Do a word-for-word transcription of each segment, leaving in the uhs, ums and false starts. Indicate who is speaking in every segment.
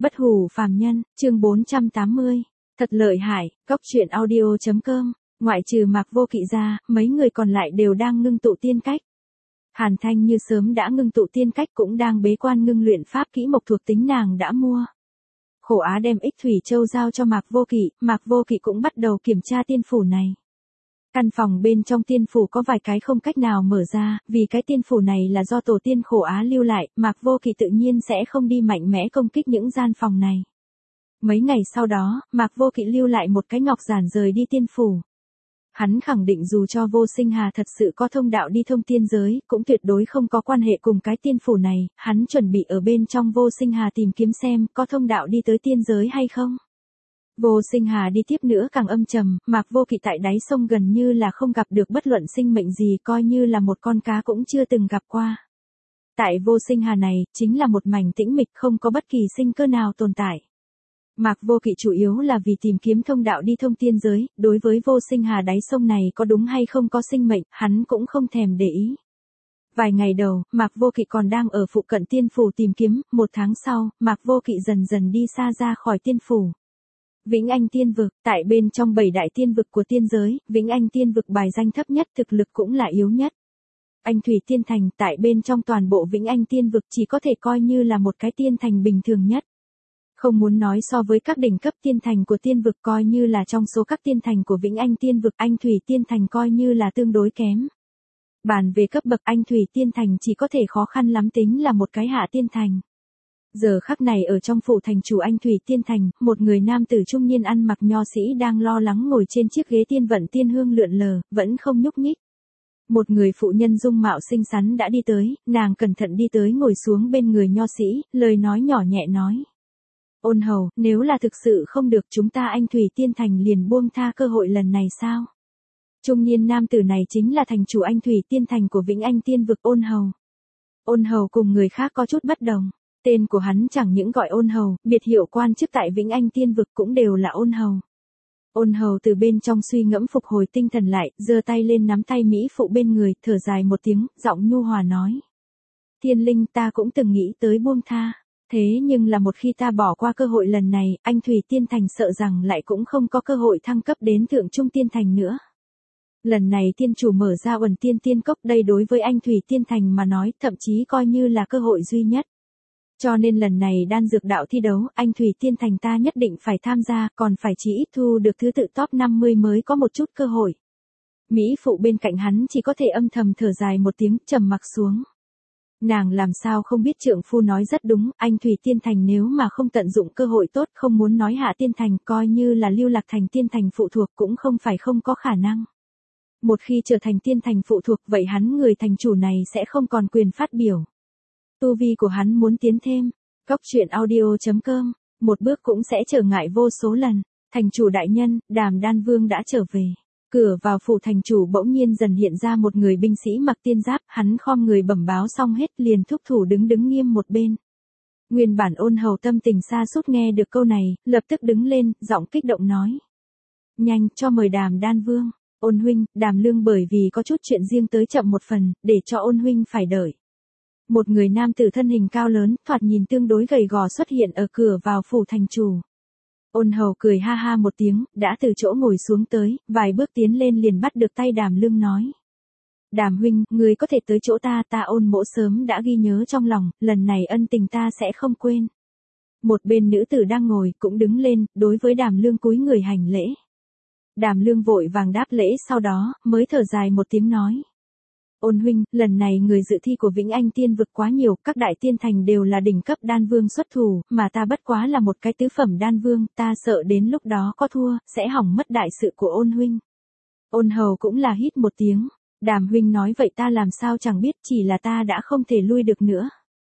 Speaker 1: Bất hủ phàm nhân, chương bốn trăm tám mươi. Thật lợi hại, cóc truyện audio chấm com. Ngoại trừ Mạc Vô Kỵ ra, mấy người còn lại đều đang ngưng tụ tiên cách. Hàn Thanh như sớm đã ngưng tụ tiên cách cũng đang bế quan ngưng luyện pháp kỹ mộc thuộc tính nàng đã mua. Khổ Á đem ích thủy châu giao cho Mạc Vô Kỵ, Mạc Vô Kỵ cũng bắt đầu kiểm tra tiên phủ này. Căn phòng bên trong tiên phủ có vài cái không cách nào mở ra, vì cái tiên phủ này là do tổ tiên Khổ Á lưu lại, Mạc Vô Kỵ tự nhiên sẽ không đi mạnh mẽ công kích những gian phòng này. Mấy ngày sau đó, Mạc Vô Kỵ lưu lại một cái ngọc giản rời đi tiên phủ. Hắn khẳng định dù cho Vô Sinh Hà thật sự có thông đạo đi thông tiên giới, cũng tuyệt đối không có quan hệ cùng cái tiên phủ này, hắn chuẩn bị ở bên trong Vô Sinh Hà tìm kiếm xem có thông đạo đi tới tiên giới hay không. Vô Sinh Hà đi tiếp nữa càng âm trầm, Mạc Vô Kỵ tại đáy sông gần như là không gặp được bất luận sinh mệnh gì, coi như là một con cá cũng chưa từng gặp qua. Tại Vô Sinh Hà này, chính là một mảnh tĩnh mịch không có bất kỳ sinh cơ nào tồn tại. Mạc Vô Kỵ chủ yếu là vì tìm kiếm thông đạo đi thông tiên giới, đối với Vô Sinh Hà đáy sông này có đúng hay không có sinh mệnh, hắn cũng không thèm để ý. Vài ngày đầu, Mạc Vô Kỵ còn đang ở phụ cận tiên phủ tìm kiếm, một tháng sau, Mạc Vô Kỵ dần dần đi xa ra khỏi tiên phủ. Vĩnh Anh tiên vực, tại bên trong bảy đại tiên vực của tiên giới, Vĩnh Anh tiên vực bài danh thấp nhất, thực lực cũng là yếu nhất. Anh Thủy Tiên Thành, tại bên trong toàn bộ Vĩnh Anh tiên vực chỉ có thể coi như là một cái tiên thành bình thường nhất. Không muốn nói so với các đỉnh cấp tiên thành của tiên vực, coi như là trong số các tiên thành của Vĩnh Anh tiên vực, Anh Thủy Tiên Thành coi như là tương đối kém. Bàn về cấp bậc, Anh Thủy Tiên Thành chỉ có thể khó khăn lắm tính là một cái hạ tiên thành. Giờ khắc này ở trong phủ thành chủ Anh Thủy Tiên Thành, một người nam tử trung niên ăn mặc nho sĩ đang lo lắng ngồi trên chiếc ghế tiên vận tiên hương lượn lờ, vẫn không nhúc nhích. Một người phụ nhân dung mạo xinh xắn đã đi tới, nàng cẩn thận đi tới ngồi xuống bên người nho sĩ, lời nói nhỏ nhẹ nói. Ôn hầu, nếu là thực sự không được chúng ta Anh Thủy Tiên Thành liền buông tha cơ hội lần này sao? Trung niên nam tử này chính là thành chủ Anh Thủy Tiên Thành của Vĩnh Anh Tiên vực Ôn hầu. Ôn hầu cùng người khác có chút bất đồng. Tên của hắn chẳng những gọi Ôn hầu, biệt hiệu quan chức tại Vĩnh Anh Tiên vực cũng đều là Ôn hầu. Ôn hầu từ bên trong suy ngẫm phục hồi tinh thần lại, giơ tay lên nắm tay mỹ phụ bên người, thở dài một tiếng, giọng nhu hòa nói. Thiên linh, ta cũng từng nghĩ tới buông tha. Thế nhưng là một khi ta bỏ qua cơ hội lần này, Anh Thủy Tiên Thành sợ rằng lại cũng không có cơ hội thăng cấp đến Thượng Trung Tiên Thành nữa. Lần này tiên chủ mở ra Uẩn Tiên Tiên Cốc, đây đối với Anh Thủy Tiên Thành mà nói, thậm chí coi như là cơ hội duy nhất. Cho nên lần này đan dược đạo thi đấu, Anh Thủy Tiên Thành ta nhất định phải tham gia, còn phải chỉ ít thu được thứ tự top năm mươi mới có một chút cơ hội. Mỹ phụ bên cạnh hắn chỉ có thể âm thầm thở dài một tiếng, trầm mặc xuống. Nàng làm sao không biết trượng phu nói rất đúng, Anh Thủy Tiên Thành nếu mà không tận dụng cơ hội tốt, không muốn nói Hạ Tiên Thành, coi như là Lưu Lạc Thành Tiên Thành phụ thuộc cũng không phải không có khả năng. Một khi trở thành Tiên Thành phụ thuộc, vậy hắn người thành chủ này sẽ không còn quyền phát biểu. Tu vi của hắn muốn tiến thêm, cóc truyện audio chấm com, một bước cũng sẽ trở ngại vô số lần. Thành chủ đại nhân, Đàm Đan Vương đã trở về. Cửa vào phủ thành chủ bỗng nhiên dần hiện ra một người binh sĩ mặc tiên giáp, hắn khom người bẩm báo xong hết liền thúc thủ đứng đứng nghiêm một bên. Nguyên bản Ôn hầu tâm tình xa sút nghe được câu này, lập tức đứng lên, giọng kích động nói. Nhanh, cho mời Đàm Đan Vương. Ôn huynh, Đàm Lương bởi vì có chút chuyện riêng tới chậm một phần, để cho Ôn huynh phải đợi. Một người nam tử thân hình cao lớn, thoạt nhìn tương đối gầy gò xuất hiện ở cửa vào phủ thành chủ. Ôn hầu cười ha ha một tiếng, đã từ chỗ ngồi xuống tới, vài bước tiến lên liền bắt được tay Đàm Lương nói. Đàm huynh, người có thể tới chỗ ta, ta Ôn mỗ sớm đã ghi nhớ trong lòng, lần này ân tình ta sẽ không quên. Một bên nữ tử đang ngồi, cũng đứng lên, đối với Đàm Lương cúi người hành lễ. Đàm Lương vội vàng đáp lễ sau đó, mới thở dài một tiếng nói. Ôn huynh, lần này người dự thi của Vĩnh Anh Tiên vực quá nhiều, các đại tiên thành đều là đỉnh cấp đan vương xuất thủ, mà ta bất quá là một cái tứ phẩm đan vương, ta sợ đến lúc đó có thua, sẽ hỏng mất đại sự của Ôn huynh. Ôn hầu cũng là hít một tiếng, Đàm huynh nói vậy ta làm sao chẳng biết, chỉ là ta đã không thể lui được nữa.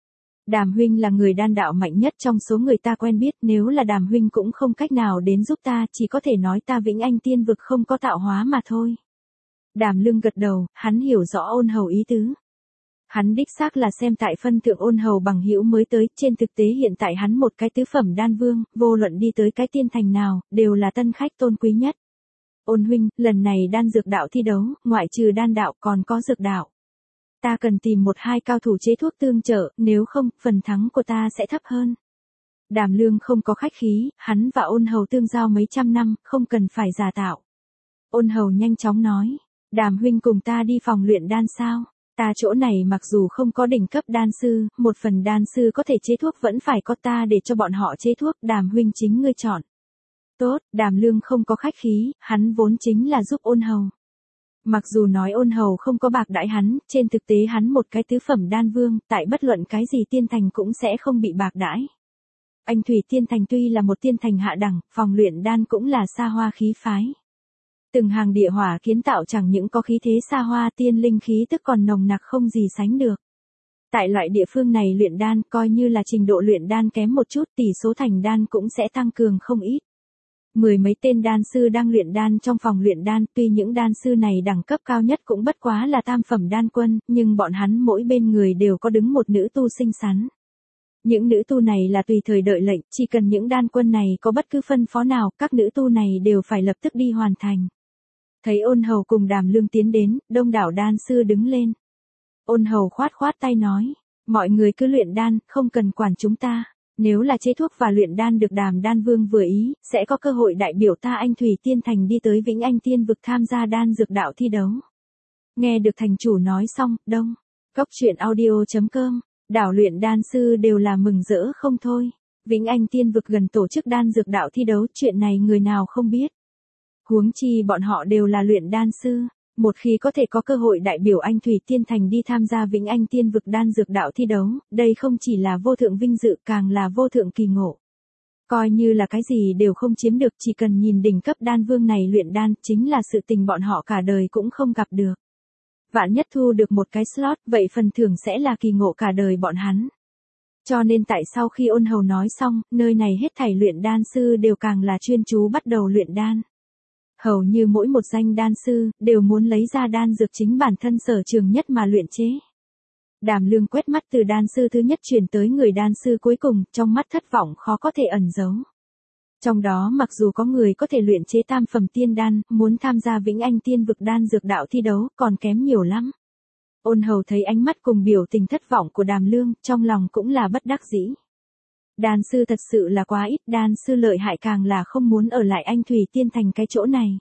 Speaker 1: Đàm huynh là người đan đạo mạnh nhất trong số người ta quen biết, nếu là Đàm huynh cũng không cách nào đến giúp ta, chỉ có thể nói ta Vĩnh Anh Tiên vực không có tạo hóa mà thôi. Đàm Lương gật đầu, hắn hiểu rõ Ôn hầu ý tứ. Hắn đích xác là xem tại phân thượng Ôn hầu bằng hữu mới tới, trên thực tế hiện tại hắn một cái tứ phẩm đan vương, vô luận đi tới cái tiên thành nào, đều là tân khách tôn quý nhất. Ôn huynh, lần này đan dược đạo thi đấu, ngoại trừ đan đạo còn có dược đạo. Ta cần tìm một hai cao thủ chế thuốc tương trợ, nếu không, phần thắng của ta sẽ thấp hơn. Đàm Lương không có khách khí, hắn và Ôn Hầu tương giao mấy trăm năm, không cần phải giả tạo. Ôn Hầu nhanh chóng nói, Đàm huynh cùng ta đi phòng luyện đan sao? Ta chỗ này mặc dù không có đỉnh cấp đan sư, một phần đan sư có thể chế thuốc vẫn phải có ta để cho bọn họ chế thuốc, Đàm huynh chính ngươi chọn. Tốt, Đàm Lương không có khách khí, hắn vốn chính là giúp Ôn Hầu. Mặc dù nói Ôn Hầu không có bạc đãi hắn, trên thực tế hắn một cái tứ phẩm đan vương, tại bất luận cái gì tiên thành cũng sẽ không bị bạc đãi. Anh Thủy Tiên Thành tuy là một tiên thành hạ đẳng, phòng luyện đan cũng là xa hoa khí phái. Từng hàng địa hỏa kiến tạo chẳng những có khí thế xa hoa, tiên linh khí tức còn nồng nặc không gì sánh được. Tại loại địa phương này luyện đan coi như là trình độ luyện đan kém một chút, tỷ số thành đan cũng sẽ tăng cường không ít. Mười mấy tên đan sư đang luyện đan trong phòng luyện đan, tuy những đan sư này đẳng cấp cao nhất cũng bất quá là tam phẩm đan quân, nhưng bọn hắn mỗi bên người đều có đứng một nữ tu xinh xắn. Những nữ tu này là tùy thời đợi lệnh, chỉ cần những đan quân này có bất cứ phân phó nào, các nữ tu này đều phải lập tức đi hoàn thành. Thấy Ôn Hầu cùng Đàm Lương tiến đến, đông đảo đan sư đứng lên. Ôn Hầu khoát khoát tay nói, mọi người cứ luyện đan, không cần quản chúng ta. Nếu là chế thuốc và luyện đan được Đàm Đan Vương vừa ý, sẽ có cơ hội đại biểu ta Anh Thủy Tiên Thành đi tới Vĩnh Anh Tiên vực tham gia đan dược đạo thi đấu. Nghe được thành chủ nói xong, đông, cốc truyện audio chấm com, đảo luyện đan sư đều là mừng rỡ không thôi. Vĩnh Anh Tiên vực gần tổ chức đan dược đạo thi đấu, chuyện này người nào không biết. Huống chi bọn họ đều là luyện đan sư, một khi có thể có cơ hội đại biểu Anh Thủy Tiên Thành đi tham gia Vĩnh Anh Tiên vực đan dược đạo thi đấu, đây không chỉ là vô thượng vinh dự càng là vô thượng kỳ ngộ. Coi như là cái gì đều không chiếm được, chỉ cần nhìn đỉnh cấp đan vương này luyện đan, chính là sự tình bọn họ cả đời cũng không gặp được. Vạn nhất thu được một cái slot, vậy phần thưởng sẽ là kỳ ngộ cả đời bọn hắn. Cho nên tại sau khi Ôn Hầu nói xong, nơi này hết thảy luyện đan sư đều càng là chuyên chú bắt đầu luyện đan. Hầu như mỗi một danh đan sư, đều muốn lấy ra đan dược chính bản thân sở trường nhất mà luyện chế. Đàm Lương quét mắt từ đan sư thứ nhất chuyển tới người đan sư cuối cùng, trong mắt thất vọng khó có thể ẩn giấu. Trong đó mặc dù có người có thể luyện chế tam phẩm tiên đan, muốn tham gia Vĩnh Anh Tiên vực đan dược đạo thi đấu, còn kém nhiều lắm. Ôn Hầu thấy ánh mắt cùng biểu tình thất vọng của Đàm Lương, trong lòng cũng là bất đắc dĩ. Đan sư thật sự là quá ít, đan sư lợi hại càng là không muốn ở lại Anh Thủy Tiên Thành cái chỗ này.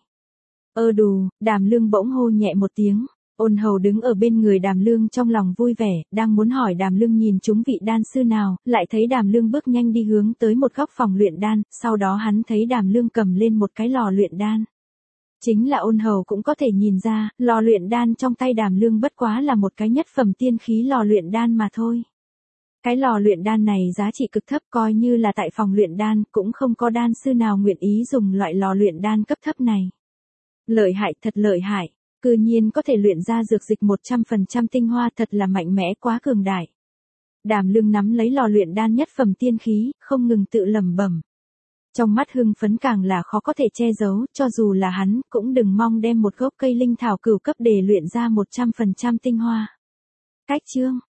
Speaker 1: Ơ đù, Đàm Lương bỗng hô nhẹ một tiếng, Ôn Hầu đứng ở bên người Đàm Lương trong lòng vui vẻ, đang muốn hỏi Đàm Lương nhìn chúng vị đan sư nào, lại thấy Đàm Lương bước nhanh đi hướng tới một góc phòng luyện đan, sau đó hắn thấy Đàm Lương cầm lên một cái lò luyện đan. Chính là Ôn Hầu cũng có thể nhìn ra, lò luyện đan trong tay Đàm Lương bất quá là một cái nhất phẩm tiên khí lò luyện đan mà thôi. Cái lò luyện đan này giá trị cực thấp, coi như là tại phòng luyện đan, cũng không có đan sư nào nguyện ý dùng loại lò luyện đan cấp thấp này. Lợi hại, thật lợi hại, cư nhiên có thể luyện ra dược dịch một trăm phần trăm tinh hoa, thật là mạnh mẽ quá cường đại. Đàm Lương nắm lấy lò luyện đan nhất phẩm tiên khí, không ngừng tự lẩm bẩm. Trong mắt hưng phấn càng là khó có thể che giấu, cho dù là hắn, cũng đừng mong đem một gốc cây linh thảo cửu cấp để luyện ra một trăm phần trăm tinh hoa. Cách chương